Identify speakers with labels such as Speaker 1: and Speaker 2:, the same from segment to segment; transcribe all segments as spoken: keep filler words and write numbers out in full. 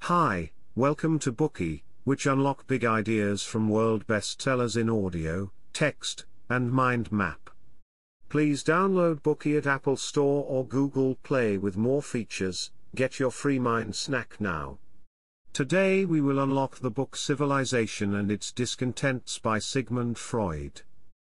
Speaker 1: Hi, welcome to Bookey, which unlock big ideas from world bestsellers in audio, text, and mind map. Please download Bookey at Apple Store or Google Play with more features. Get your free mind snack now. Today we will unlock the book Civilization and Its Discontents by Sigmund Freud.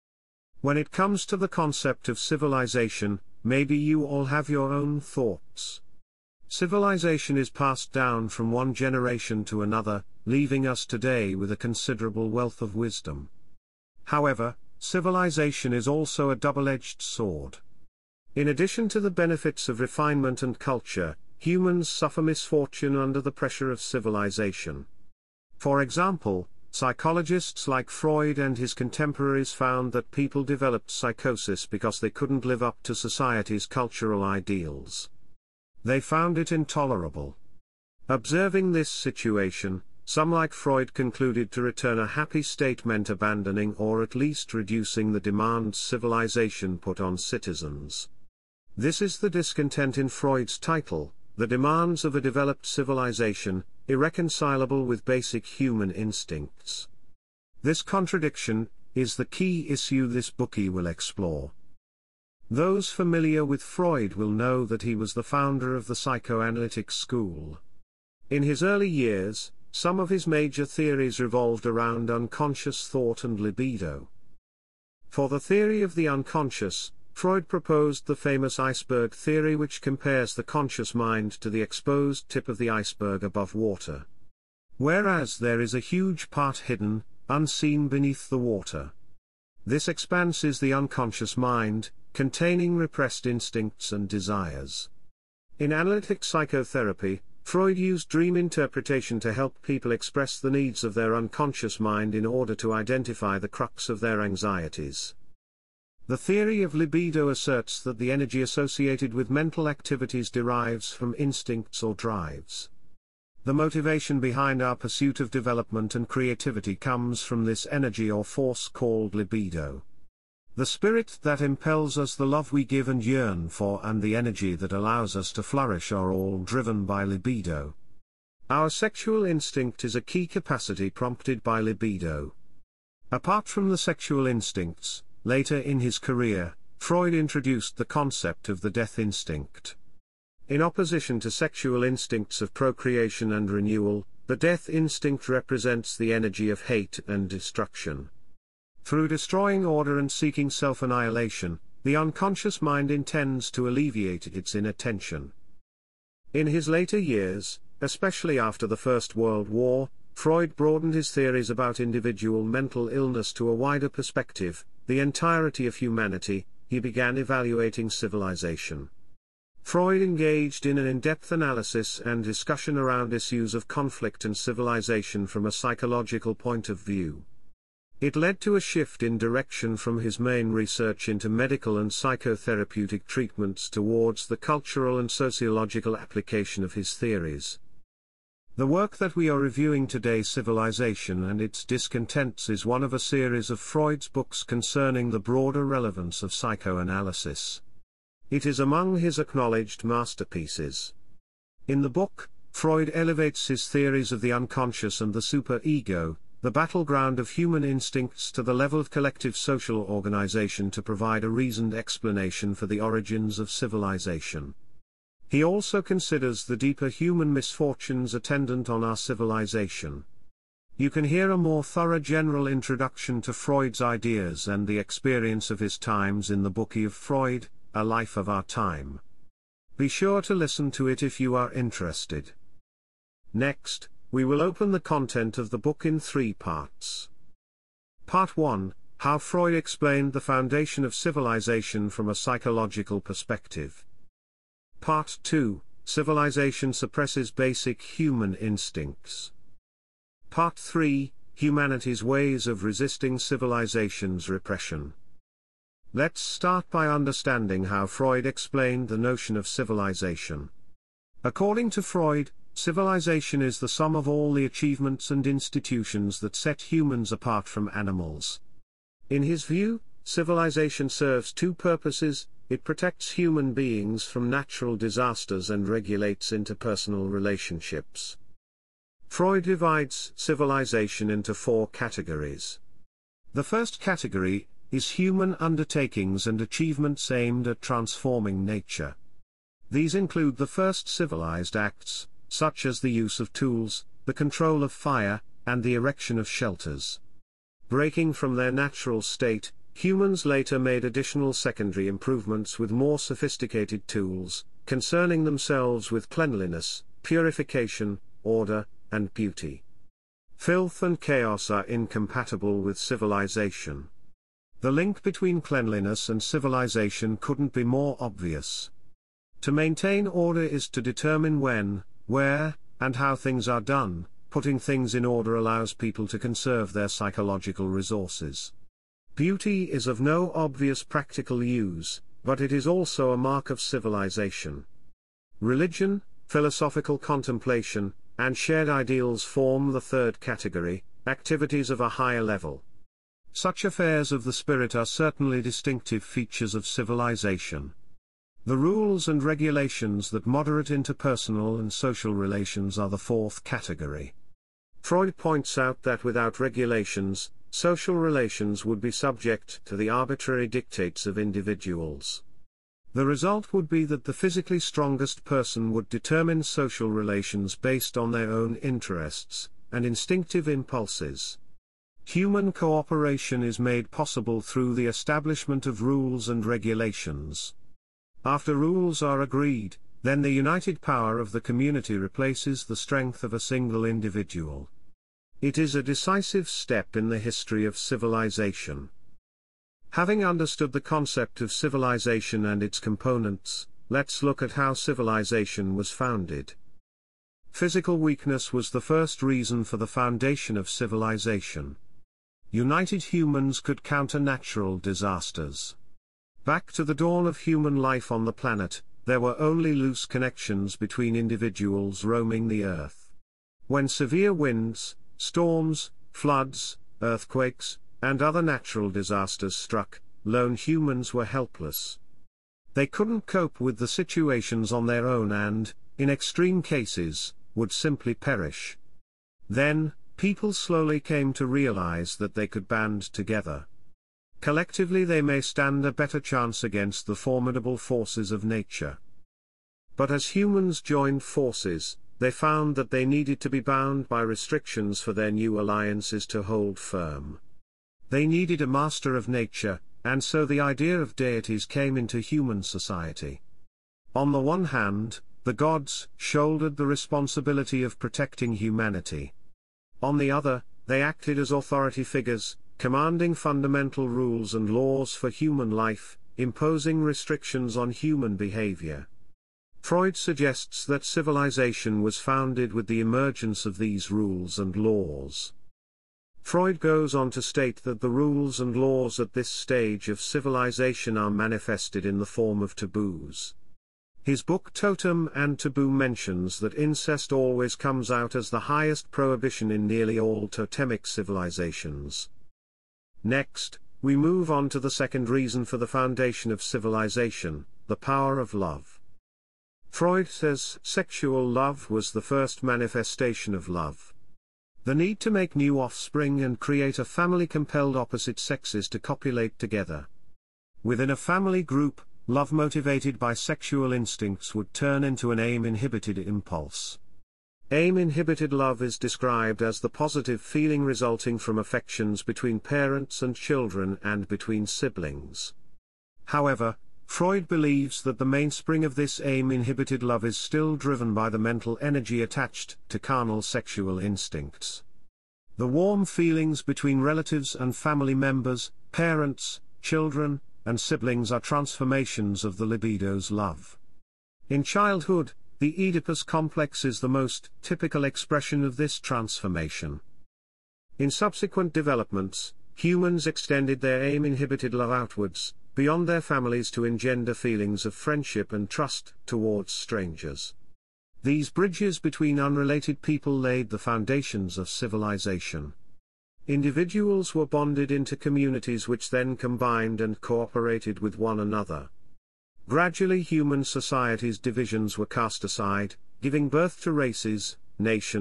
Speaker 1: When it comes to the concept of civilization, maybe you all have your own thoughts. Civilization is passed down from one generation to another, leaving us today with a considerable wealth of wisdom. However, civilization is also a double-edged sword. In addition to the benefits of refinement and culture, humans suffer misfortune under the pressure of civilization. For example, psychologists like Freud and his contemporaries found that people developed psychosis because they couldn't live up to society's cultural ideals. They found it intolerable. Observing this situation, some like Freud concluded to return a happy state meant abandoning or at least reducing the demands civilization put on citizens. This is the discontent in Freud's title, The Demands of a Developed Civilization, Irreconcilable with Basic Human Instincts. This contradiction is the key issue this Bookey will explore. Those familiar with Freud will know that he was the founder of the psychoanalytic school. In his early years, some of his major theories revolved around unconscious thought and libido. For the theory of the unconscious, Freud proposed the famous iceberg theory, which compares the conscious mind to the exposed tip of the iceberg above water. Whereas there is a huge part hidden, unseen beneath the water. This expanse is the unconscious mind, containing repressed instincts and desires. In analytic psychotherapy, Freud used dream interpretation to help people express the needs of their unconscious mind in order to identify the crux of their anxieties. The theory of libido asserts that the energy associated with mental activities derives from instincts or drives. The motivation behind our pursuit of development and creativity comes from this energy or force called libido. The spirit that impels us, the love we give and yearn for, and the energy that allows us to flourish are all driven by libido. Our sexual instinct is a key capacity prompted by libido. Apart from the sexual instincts, later in his career, Freud introduced the concept of the death instinct. In opposition to sexual instincts of procreation and renewal, the death instinct represents the energy of hate and destruction. Through destroying order and seeking self-annihilation, the unconscious mind intends to alleviate its inattention. In his later years, especially after the First World War, Freud broadened his theories about individual mental illness to a wider perspective, the entirety of humanity. He began evaluating civilization. Freud engaged in an in-depth analysis and discussion around issues of conflict and civilization from a psychological point of view. It led to a shift in direction from his main research into medical and psychotherapeutic treatments towards the cultural and sociological application of his theories. The work that we are reviewing today, Civilization and Its Discontents, is one of a series of Freud's books concerning the broader relevance of psychoanalysis. It is among his acknowledged masterpieces. In the book, Freud elevates his theories of the unconscious and the superego, the battleground of human instincts, to the level of collective social organization to provide a reasoned explanation for the origins of civilization. He also considers the deeper human misfortunes attendant on our civilization. You can hear a more thorough general introduction to Freud's ideas and the experience of his times in the Bookey of Freud, A Life of Our Time. Be sure to listen to it if you are interested. Next, we will open the content of the book in three parts. Part one, How Freud Explained the Foundation of Civilization from a Psychological Perspective. Part two, Civilization Suppresses Basic Human Instincts. Part three, Humanity's Ways of Resisting Civilization's Repression. Let's start by understanding how Freud explained the notion of civilization. According to Freud, civilization is the sum of all the achievements and institutions that set humans apart from animals. In his view, civilization serves two purposes: it protects human beings from natural disasters and regulates interpersonal relationships. Freud divides civilization into four categories. The first category is human undertakings and achievements aimed at transforming nature. These include the first civilized acts, such as the use of tools, the control of fire, and the erection of shelters. Breaking from their natural state, humans later made additional secondary improvements with more sophisticated tools, concerning themselves with cleanliness, purification, order, and beauty. Filth and chaos are incompatible with civilization. The link between cleanliness and civilization couldn't be more obvious. To maintain order is to determine when, where, and how things are done. Putting things in order allows people to conserve their psychological resources. Beauty is of no obvious practical use, but it is also a mark of civilization. Religion, philosophical contemplation, and shared ideals form the third category, activities of a higher level. Such affairs of the spirit are certainly distinctive features of civilization. The rules and regulations that moderate interpersonal and social relations are the fourth category. Freud points out that without regulations, social relations would be subject to the arbitrary dictates of individuals. The result would be that the physically strongest person would determine social relations based on their own interests and instinctive impulses. Human cooperation is made possible through the establishment of rules and regulations. After rules are agreed, then the united power of the community replaces the strength of a single individual. It is a decisive step in the history of civilization. Having understood the concept of civilization and its components, let's look at how civilization was founded. Physical weakness was the first reason for the foundation of civilization. United humans could counter natural disasters. Back to the dawn of human life on the planet, there were only loose connections between individuals roaming the earth. When severe winds, storms, floods, earthquakes, and other natural disasters struck, lone humans were helpless. They couldn't cope with the situations on their own and, in extreme cases, would simply perish. Then, people slowly came to realize that they could band together. Collectively they may stand a better chance against the formidable forces of nature. But as humans joined forces, they found that they needed to be bound by restrictions for their new alliances to hold firm. They needed a master of nature, and so the idea of deities came into human society. On the one hand, the gods shouldered the responsibility of protecting humanity. On the other, they acted as authority figures, commanding fundamental rules and laws for human life, imposing restrictions on human behavior. Freud suggests that civilization was founded with the emergence of these rules and laws. Freud goes on to state that the rules and laws at this stage of civilization are manifested in the form of taboos. His book Totem and Taboo mentions that incest always comes out as the highest prohibition in nearly all totemic civilizations. Next, we move on to the second reason for the foundation of civilization, the power of love. Freud says sexual love was the first manifestation of love. The need to make new offspring and create a family compelled opposite sexes to copulate together. Within a family group, love motivated by sexual instincts would turn into an aim-inhibited impulse. Aim-inhibited love is described as the positive feeling resulting from affections between parents and children and between siblings. However, Freud believes that the mainspring of this aim-inhibited love is still driven by the mental energy attached to carnal sexual instincts. The warm feelings between relatives and family members, parents, children, and siblings are transformations of the libido's love. In childhood, the Oedipus complex is the most typical expression of this transformation. In subsequent developments, humans extended their aim-inhibited love outwards, beyond their families to engender feelings of friendship and trust towards strangers. These bridges between unrelated people laid the foundations of civilization. Individuals were bonded into communities which then combined and cooperated with one another. Gradually human society's divisions were cast aside, giving birth to races, nations,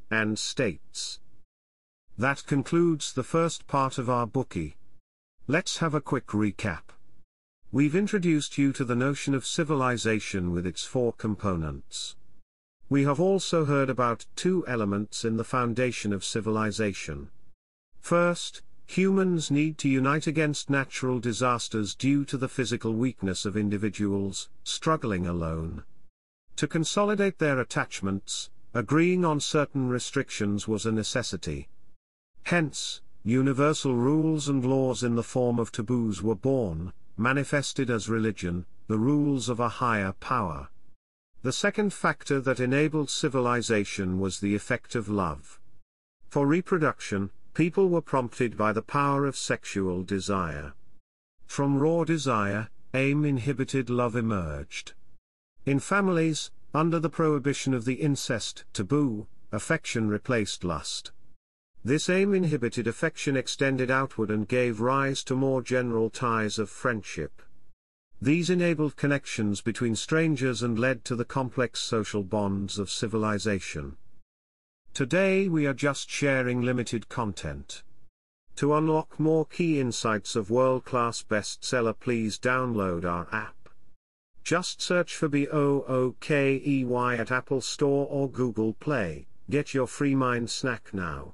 Speaker 1: and states. That concludes the first part of our Bookey. Let's have a quick recap. We've introduced you to the notion of civilization with its four components. We have also heard about two elements in the foundation of civilization. First, humans need to unite against natural disasters due to the physical weakness of individuals struggling alone. To consolidate their attachments, agreeing on certain restrictions was a necessity. Hence, universal rules and laws in the form of taboos were born, manifested as religion, the rules of a higher power. The second factor that enabled civilization was the effect of love. For reproduction, people were prompted by the power of sexual desire. From raw desire, aim-inhibited love emerged. In families, under the prohibition of the incest taboo, affection replaced lust. This aim-inhibited affection extended outward and gave rise to more general ties of friendship. These enabled connections between strangers and led to the complex social bonds of civilization. Today we are just sharing limited content. To unlock more key insights of world-class bestseller, please download our app. Just search for B O O K E Y at Apple Store or Google Play. Get your free mind snack now.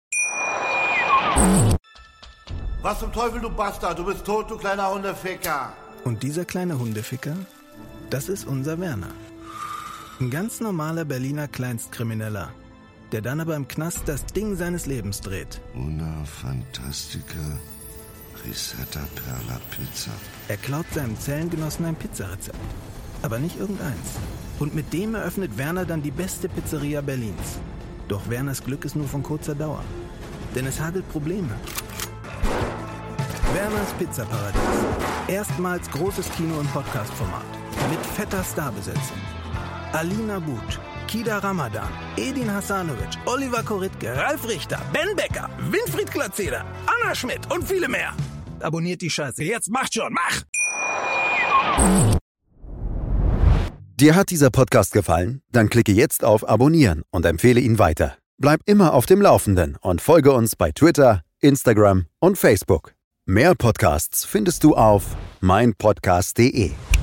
Speaker 2: Was zum Teufel, du Bastard? Du bist tot, du kleiner Hundeficker.
Speaker 3: Und dieser kleine Hundeficker, das ist unser Werner. Ein ganz normaler Berliner Kleinstkrimineller, der dann aber im Knast das Ding seines Lebens dreht.
Speaker 2: Una fantastica risetta per la pizza.
Speaker 3: Er klaut seinem Zellengenossen ein Pizzarezept. Aber nicht irgendeins. Und mit dem eröffnet Werner dann die beste Pizzeria Berlins. Doch Werners Glück ist nur von kurzer Dauer. Denn es hagelt Probleme. Werners Pizzaparadies. Erstmals großes Kino- und Podcast-Format. Mit fetter Starbesetzung. Alina But, Kida Ramadan, Edin Hasanovic, Oliver Koritke, Ralf Richter, Ben Becker, Winfried Glatzeder, Anna Schmidt und viele mehr. Abonniert die Scheiße. Jetzt macht schon, mach!
Speaker 4: Dir hat dieser Podcast gefallen? Dann klicke jetzt auf Abonnieren und empfehle ihn weiter. Bleib immer auf dem Laufenden und folge uns bei Twitter, Instagram und Facebook. Mehr Podcasts findest du auf meinpodcast punkt de.